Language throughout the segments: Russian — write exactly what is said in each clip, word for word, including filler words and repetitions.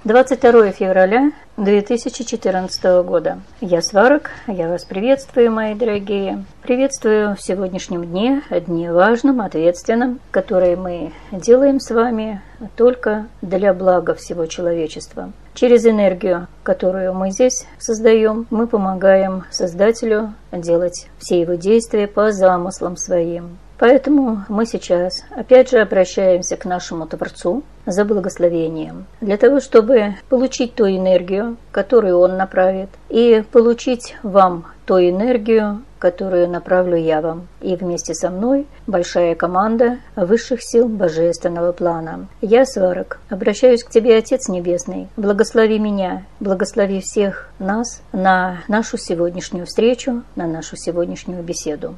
двадцать второе февраля две тысячи четырнадцатого года. Я Сварог, я вас приветствую, мои дорогие. Приветствую в сегодняшнем дне, дне важном, ответственном, который мы делаем с вами только для блага всего человечества. Через энергию, которую мы здесь создаем, мы помогаем Создателю делать все его действия по замыслам своим. Поэтому мы сейчас опять же обращаемся к нашему Творцу за благословением, для того, чтобы получить ту энергию, которую Он направит, и получить вам ту энергию, которую направлю я вам. И вместе со мной большая команда высших сил божественного плана. Я, Сварог, обращаюсь к тебе, Отец Небесный, благослови меня, благослови всех нас на нашу сегодняшнюю встречу, на нашу сегодняшнюю беседу.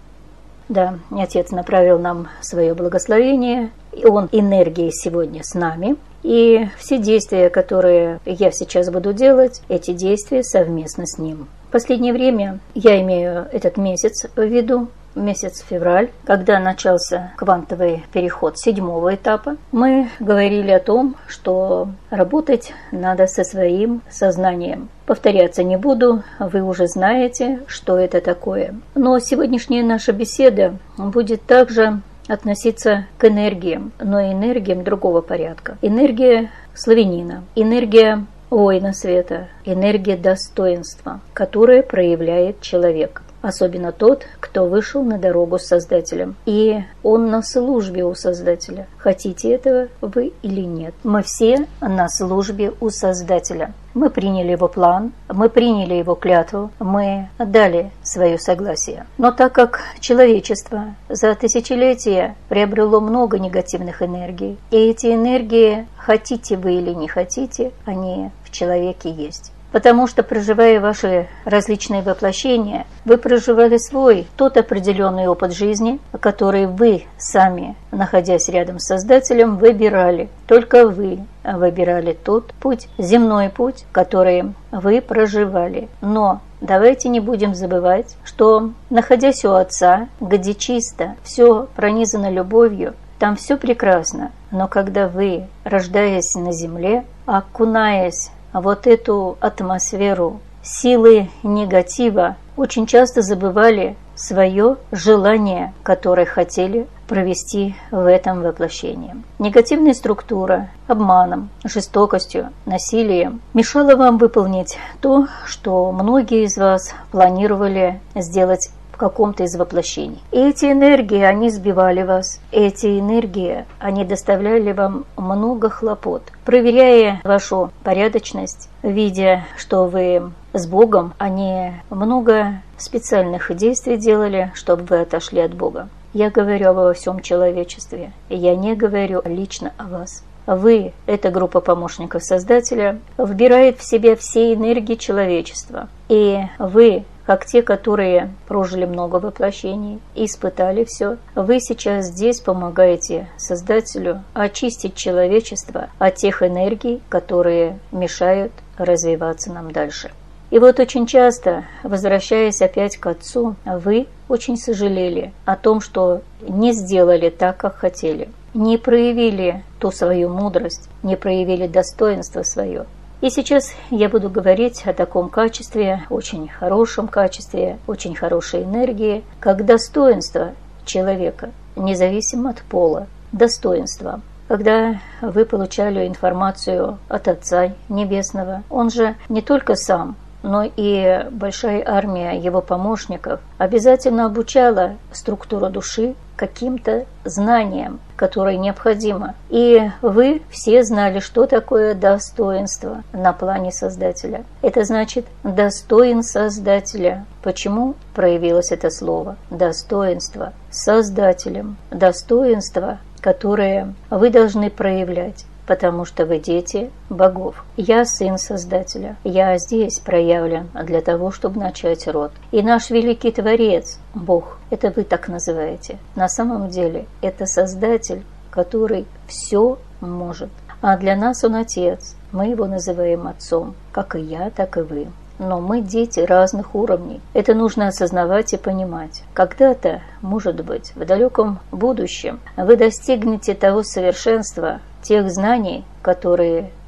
Да, Отец направил нам свое благословение, и Он энергией сегодня с нами. И все действия, которые я сейчас буду делать, эти действия совместно с Ним. В последнее время я имею этот месяц в виду, месяц февраль, когда начался квантовый переход седьмого этапа. Мы говорили о том, что работать надо со своим сознанием. Повторяться не буду, вы уже знаете, что это такое. Но сегодняшняя наша беседа будет также относиться к энергиям, но энергиям другого порядка. Энергия славянина, энергия воина света, энергия достоинства, которая проявляет человек. Особенно тот, кто вышел на дорогу с Создателем. И он на службе у Создателя. Хотите этого вы или нет? Мы все на службе у Создателя. Мы приняли его план, мы приняли его клятву, мы дали свое согласие. Но так как человечество за тысячелетия приобрело много негативных энергий, и эти энергии, хотите вы или не хотите, они в человеке есть. Потому что, проживая ваши различные воплощения, вы проживали свой, тот определенный опыт жизни, который вы сами, находясь рядом с Создателем, выбирали. Только вы выбирали тот путь, земной путь, который вы проживали. Но давайте не будем забывать, что, находясь у Отца, где чисто, все пронизано любовью, там все прекрасно. Но когда вы, рождаясь на земле, окунаясь вот эту атмосферу силы негатива, очень часто забывали свое желание, которое хотели провести в этом воплощении. Негативная структура обманом, жестокостью, насилием мешала вам выполнить то, что многие из вас планировали сделать в каком-то из воплощений. И эти энергии, они сбивали вас. Эти энергии, они доставляли вам много хлопот. Проверяя вашу порядочность, видя, что вы с Богом, они много специальных действий делали, чтобы вы отошли от Бога. Я говорю обо всем человечестве. Я не говорю лично о вас. Вы, эта группа помощников Создателя, вбирает в себя все энергии человечества. И вы, как те, которые прожили много воплощений, испытали все, вы сейчас здесь помогаете Создателю очистить человечество от тех энергий, которые мешают развиваться нам дальше. И вот очень часто, возвращаясь опять к Отцу, вы очень сожалели о том, что не сделали так, как хотели, не проявили ту свою мудрость, не проявили достоинство свое. И сейчас я буду говорить о таком качестве, очень хорошем качестве, очень хорошей энергии, как достоинство человека, независимо от пола, достоинство. Когда вы получали информацию от Отца Небесного, Он же не только сам, но и большая армия его помощников обязательно обучала структуру души каким-то знаниям, которые необходимо. И вы все знали, что такое достоинство на плане Создателя. Это значит «достоин Создателя». Почему проявилось это слово? Достоинство. Создателем. Достоинство, которое вы должны проявлять. Потому что вы дети богов. Я сын Создателя. Я здесь проявлен для того, чтобы начать род. И наш великий Творец, Бог, это вы так называете. На самом деле это Создатель, который все может. А для нас Он Отец. Мы Его называем Отцом. Как и я, так и вы. Но мы дети разных уровней. Это нужно осознавать и понимать. Когда-то, может быть, в далеком будущем вы достигнете того совершенства, тех знаний, которые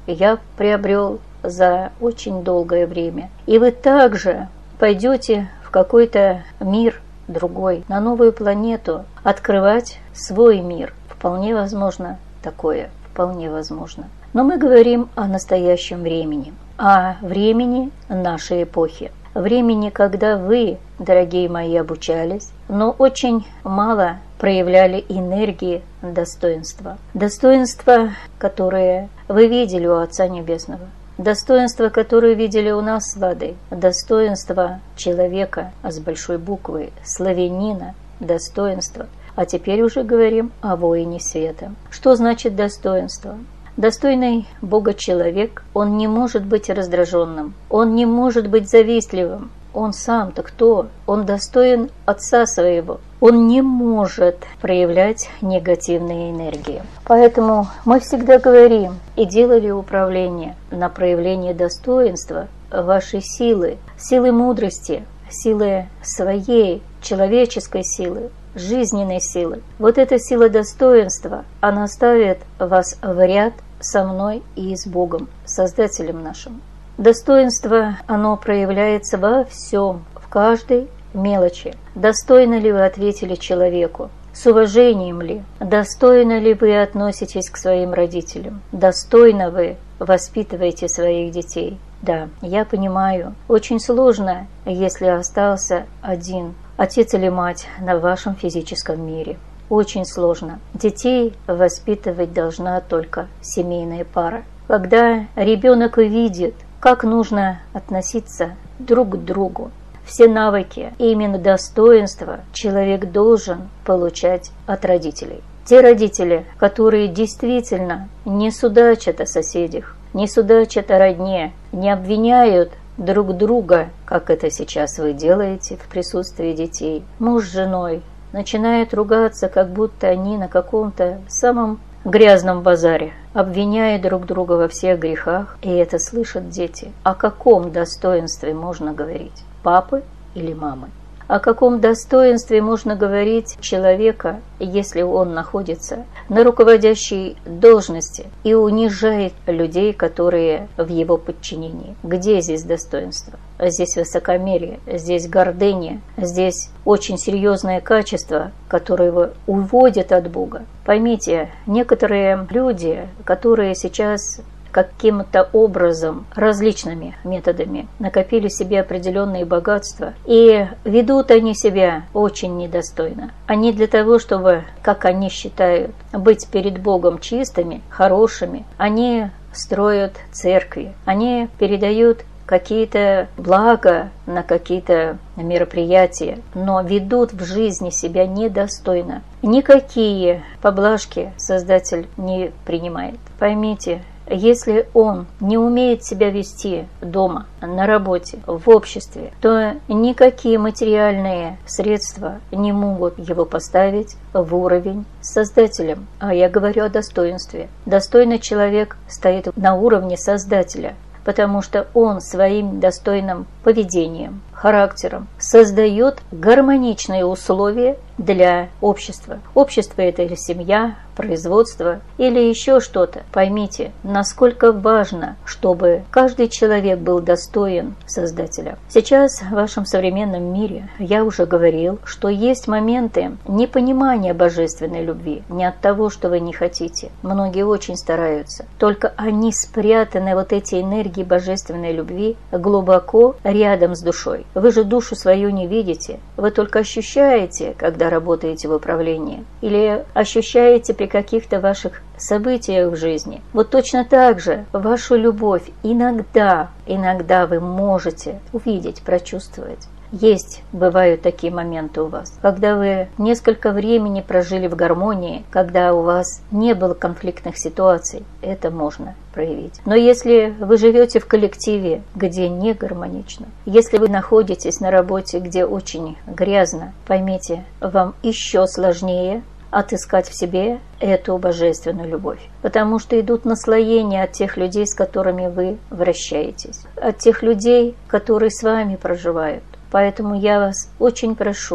я приобрел за очень долгое время. И вы также пойдете в какой-то мир другой, на новую планету, открывать свой мир. Вполне возможно такое, вполне возможно. Но мы говорим о настоящем времени, о времени нашей эпохи. Времени, когда вы, дорогие мои, обучались, но очень мало проявляли энергии достоинства. Достоинства, которые вы видели у Отца Небесного. Достоинство, которое видели у нас с Ладой. Достоинство человека с большой буквы, славянина, достоинство. А теперь уже говорим о воине света. Что значит достоинство? Достойный Бога человек, он не может быть раздраженным, он не может быть завистливым. Он сам-то кто? Он достоин Отца своего. Он не может проявлять негативные энергии. Поэтому мы всегда говорим и делали управление на проявление достоинства вашей силы, силы мудрости, силы своей человеческой силы, жизненной силы. Вот эта сила достоинства, она ставит вас в ряд со мной и с Богом, Создателем нашим. Достоинство, оно проявляется во всем, в каждой мелочи. Достойно ли вы ответили человеку? С уважением ли? Достойно ли вы относитесь к своим родителям? Достойно вы воспитываете своих детей? Да, я понимаю, очень сложно, если остался один отец или мать на вашем физическом мире. Очень сложно. Детей воспитывать должна только семейная пара. Когда ребенок увидит, как нужно относиться друг к другу, все навыки и именно достоинства человек должен получать от родителей. Те родители, которые действительно не судачат о соседях, не судачат о родне, не обвиняют друг друга, как это сейчас вы делаете в присутствии детей, муж с женой, начинают ругаться, как будто они на каком-то самом грязном базаре, обвиняя друг друга во всех грехах, и это слышат дети. О каком достоинстве можно говорить? Папы или мамы? О каком достоинстве можно говорить человека, если он находится на руководящей должности и унижает людей, которые в его подчинении? Где здесь достоинство? Здесь высокомерие, здесь гордыня, здесь очень серьезное качество, которое его уводит от Бога. Поймите, некоторые люди, которые сейчас каким-то образом, различными методами накопили себе определенные богатства, и ведут они себя очень недостойно. Они для того, чтобы, как они считают, быть перед Богом чистыми, хорошими, они строят церкви, они передают какие-то блага на какие-то мероприятия, но ведут в жизни себя недостойно. Никакие поблажки Создатель не принимает. Поймите, если он не умеет себя вести дома, на работе, в обществе, то никакие материальные средства не могут его поставить в уровень с Создателем. А я говорю о достоинстве. Достойный человек стоит на уровне Создателя, потому что он своим достойным поведением, характером создает гармоничные условия для общества. Общество – это или семья, производство, или еще что-то. Поймите, насколько важно, чтобы каждый человек был достоин Создателя. Сейчас в вашем современном мире, я уже говорил, что есть моменты непонимания божественной любви, не от того, что вы не хотите. Многие очень стараются. Только они спрятаны, вот эти энергии божественной любви, глубоко рядом с душой. Вы же душу свою не видите, вы только ощущаете, когда работаете в управлении, или ощущаете при каких-то ваших событиях в жизни. Вот точно так же вашу любовь иногда, иногда вы можете увидеть, прочувствовать. Есть, бывают такие моменты у вас, когда вы несколько времени прожили в гармонии, когда у вас не было конфликтных ситуаций, это можно проявить. Но если вы живете в коллективе, где не гармонично, если вы находитесь на работе, где очень грязно, поймите, вам еще сложнее отыскать в себе эту божественную любовь. Потому что идут наслоения от тех людей, с которыми вы вращаетесь, от тех людей, которые с вами проживают. Поэтому я вас очень прошу,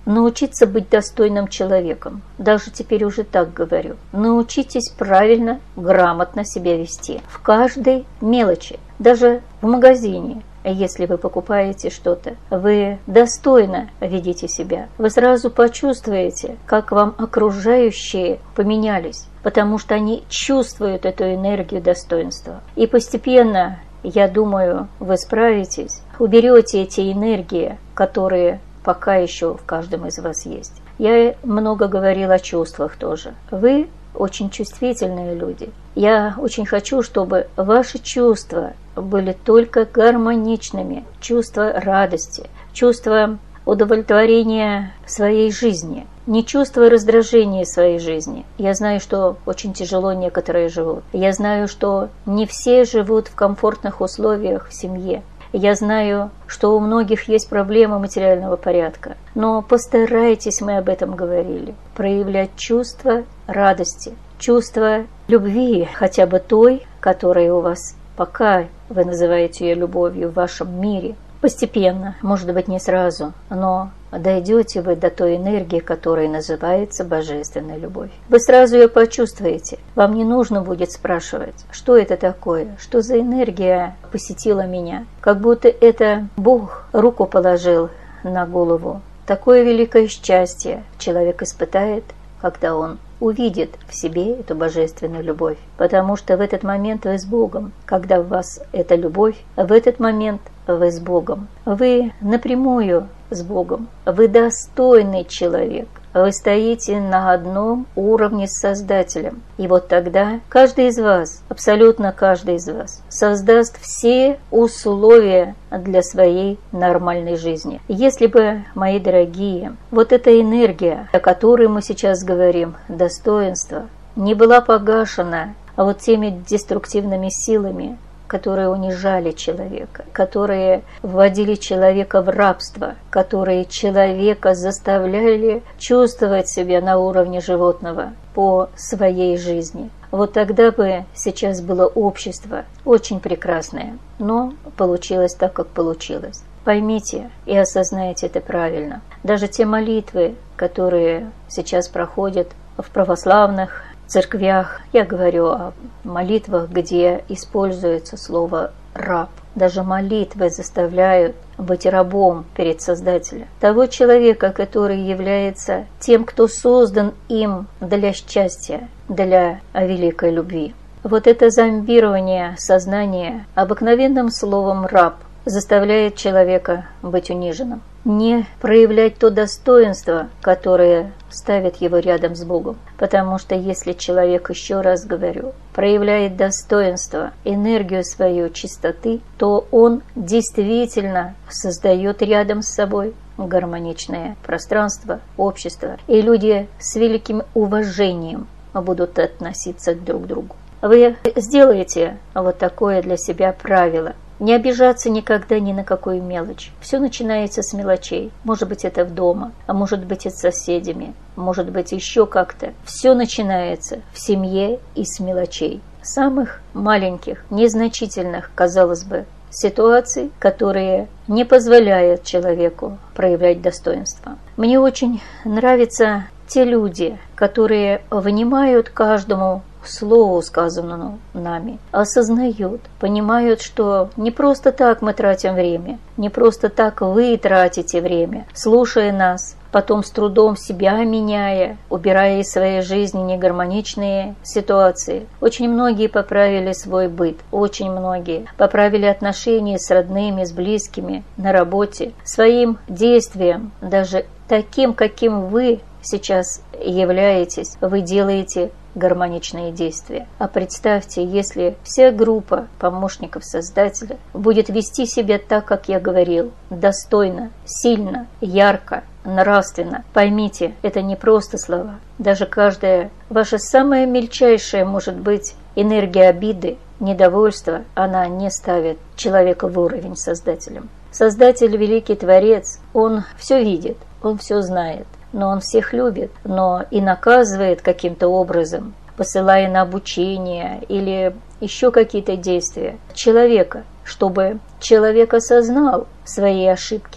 научиться быть достойным человеком. Даже теперь уже так говорю. Научитесь правильно, грамотно себя вести. В каждой мелочи. Даже в магазине. Если вы покупаете что-то, вы достойно ведите себя. Вы сразу почувствуете, как вам окружающие поменялись, потому что они чувствуют эту энергию достоинства. И постепенно, я думаю, вы справитесь, уберете эти энергии, которые пока еще в каждом из вас есть. Я много говорила о чувствах тоже. Вы очень чувствительные люди. Я очень хочу, чтобы ваши чувства были только гармоничными. Чувство радости, чувство удовлетворения своей жизни, не чувство раздражения своей жизни. Я знаю, что очень тяжело некоторые живут. Я знаю, что не все живут в комфортных условиях в семье. Я знаю, что у многих есть проблемы материального порядка, но постарайтесь, мы об этом говорили, проявлять чувство радости, чувство любви, хотя бы той, которая у вас пока вы называете ее любовью в вашем мире. Постепенно, может быть, не сразу, но дойдете вы до той энергии, которая называется божественная любовь. Вы сразу ее почувствуете. Вам не нужно будет спрашивать, что это такое, что за энергия посетила меня. Как будто это Бог руку положил на голову. Такое великое счастье человек испытает, когда он увидит в себе эту божественную любовь. Потому что в этот момент вы с Богом. Когда в вас эта любовь, в этот момент вы с Богом. Вы напрямую с Богом. Вы достойный человек. Вы стоите на одном уровне с Создателем. И вот тогда каждый из вас, абсолютно каждый из вас, создаст все условия для своей нормальной жизни. Если бы, мои дорогие, вот эта энергия, о которой мы сейчас говорим, достоинство, не была погашена вот теми деструктивными силами, которые унижали человека, которые вводили человека в рабство, которые человека заставляли чувствовать себя на уровне животного по своей жизни. Вот тогда бы сейчас было общество очень прекрасное, но получилось так, как получилось. Поймите и осознайте это правильно. Даже те молитвы, которые сейчас проходят в православных церквях, я говорю о молитвах, где используется слово «раб». Даже молитвы заставляют быть рабом перед Создателем. Того человека, который является тем, кто создан им для счастья, для великой любви. Вот это зомбирование сознания обыкновенным словом «раб» заставляет человека быть униженным. Не проявлять то достоинство, которое ставит его рядом с Богом. Потому что если человек, еще раз говорю, проявляет достоинство, энергию свою чистоты, то он действительно создает рядом с собой гармоничное пространство, общество. И люди с великим уважением будут относиться друг к другу. Вы сделаете вот такое для себя правило. Не обижаться никогда ни на какую мелочь. Все начинается с мелочей. Может быть, это в дома, а может быть, это с соседями, может быть, еще как-то. Все начинается в семье и с мелочей. Самых маленьких, незначительных, казалось бы, ситуаций, которые не позволяют человеку проявлять достоинство. Мне очень нравятся те люди, которые внимают каждому слову, сказанному нами, осознают, понимают, что не просто так мы тратим время, не просто так вы тратите время, слушая нас, потом с трудом себя меняя, убирая из своей жизни негармоничные ситуации. Очень многие поправили свой быт, очень многие поправили отношения с родными, с близкими, на работе, своим действием, даже таким, каким вы сейчас являетесь, вы делаете гармоничные действия. А представьте, если вся группа помощников Создателя будет вести себя так, как я говорил, достойно, сильно, ярко, нравственно. Поймите, это не просто слова. Даже каждая ваша самая мельчайшая, может быть, энергия обиды, недовольства, она не ставит человека в уровень с Создателем. Создатель, великий Творец, он все видит, он все знает. Но он всех любит, но и наказывает каким-то образом, посылая на обучение или еще какие-то действия человека, чтобы человек осознал свои ошибки,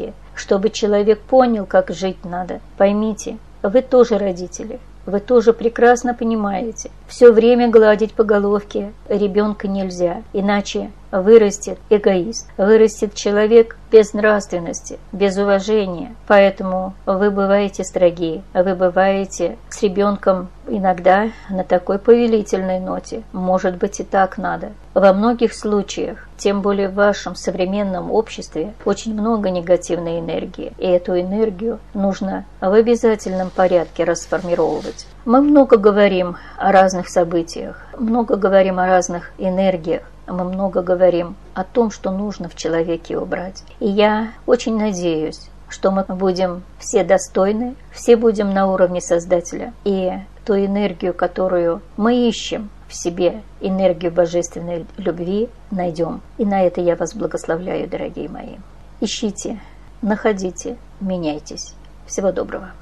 чтобы человек понял, как жить надо. Поймите, вы тоже родители. Вы тоже прекрасно понимаете, все время гладить по головке ребенка нельзя, иначе вырастет эгоист, вырастет человек без нравственности, без уважения. Поэтому вы бываете строги, вы бываете с ребенком иногда на такой повелительной ноте. Может быть, и так надо. Во многих случаях, тем более в вашем современном обществе, очень много негативной энергии, и эту энергию нужно в обязательном порядке расформировать. Мы много говорим о разных событиях, много говорим о разных энергиях, мы много говорим о том, что нужно в человеке убрать. И я очень надеюсь, что мы будем все достойны, все будем на уровне Создателя. И ту энергию, которую мы ищем в себе, энергию божественной любви, найдем. И на это я вас благословляю, дорогие мои. Ищите, находите, меняйтесь. Всего доброго.